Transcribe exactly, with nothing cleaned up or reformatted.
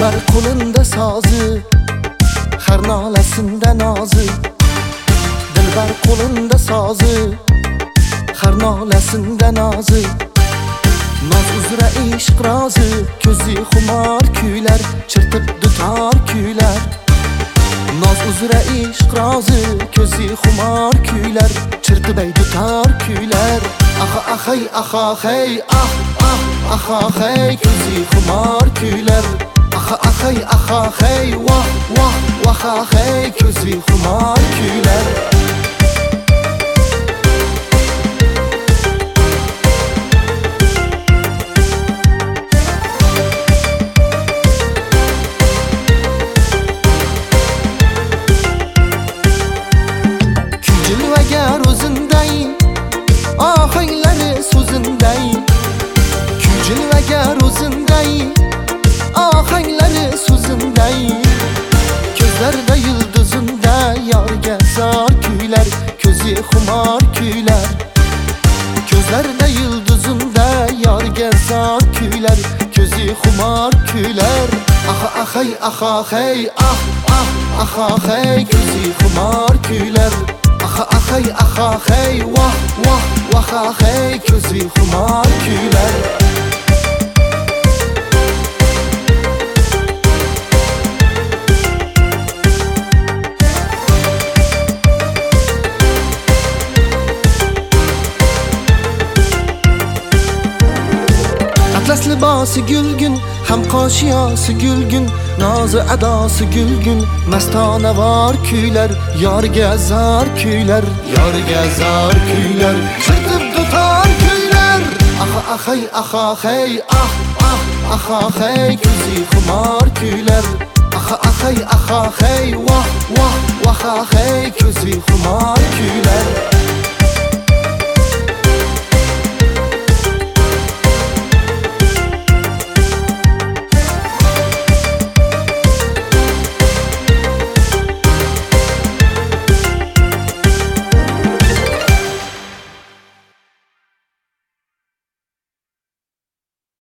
Dilbar qo'linda sozi, har nolasinda nozi. Dilbar qo'linda sozi, har nolasinda nozi. Noz uzra ishq rozi, ko'zi xumor kuylar, chirtib dutor kuylar. Noz uzra ishq rozi, ko'zi xumor kuylar, chirtib ay dutor kuylar. Aha ahay aha hey ah ah aha hey, ko'zi xumor kuylar. Aha ahay aha hey wah wah wah hey, ko'zi xumor kuylar. Jilvagar o'zinday, ohanglari so'zinday. Jilvagar o'zinday, ohanglari so'zinday. Ko'zlarda yulduzunda yorga zor kuylar, ko'zi xumor kuylar. Ko'zlarda yulduzunda yorga zor kuylar, ko'zi xumor kuylar. Aha ahay aha hey ah ah aha hey, ko'zi xumor kuylar. Aha ahay aha hey wah wah wah hey, ko'zi xumor kuylar. Atlas libosi gulgun, ham qoshiyosi gulgun, nozi adosi gulgun, mastona vor kuylar, yorga zor kuylar, yorga zor kuylar, chirtib dutor kuylar. Aha ahay aha hey ah ah aha hey, ko'zi xumor kuylar. Aha ahay aha hey wah wah wah hey, ko'zi xumor kuylar.